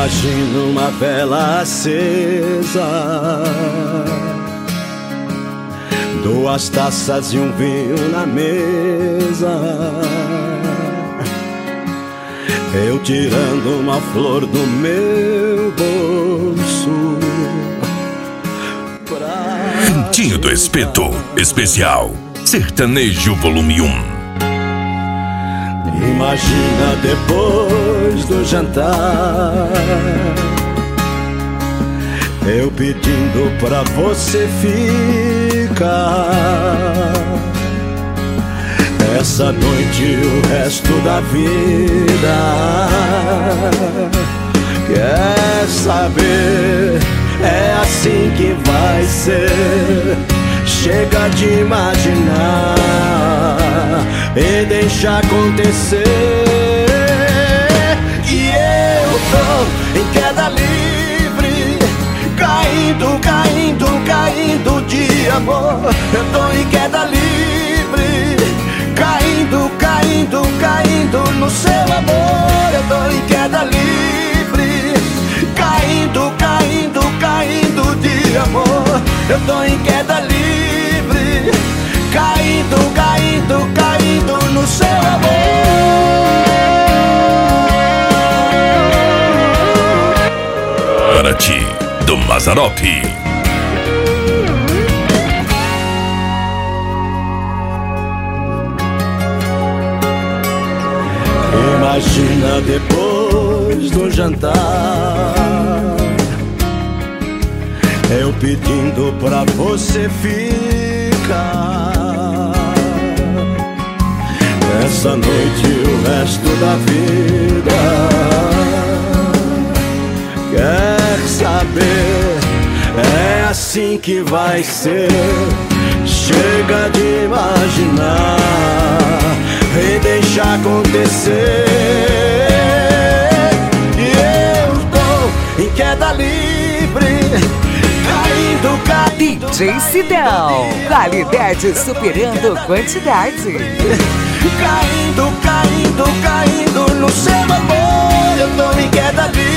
Imagino uma vela acesa, duas taças e um vinho na mesa, eu tirando uma flor do meu bolso. Cantinho do Espeto, especial Sertanejo Volume 1. Imagina depois do jantar, eu pedindo pra você ficar essa noite e o resto da vida. Quer saber? É assim que vai ser. Chega de imaginar e deixa acontecer. E eu tô em queda livre, caindo, caindo, caindo de amor. Eu tô em queda livre, caindo, caindo, caindo no seu amor. Eu tô em queda livre, caindo, caindo, caindo de amor. Eu tô em queda livre, caindo, caindo, caindo no seu amor. Para ti, do Mazzaropi. Imagina depois do jantar, eu pedindo pra você ficar essa noite e o resto da vida. Quer saber? É assim que vai ser. Chega de imaginar e deixa acontecer. E eu tô em queda livre, caindo, caindo. DJ Sidão, qualidade superando quantidade. Caindo, caindo, caindo no seu amor. Eu tô em queda livre,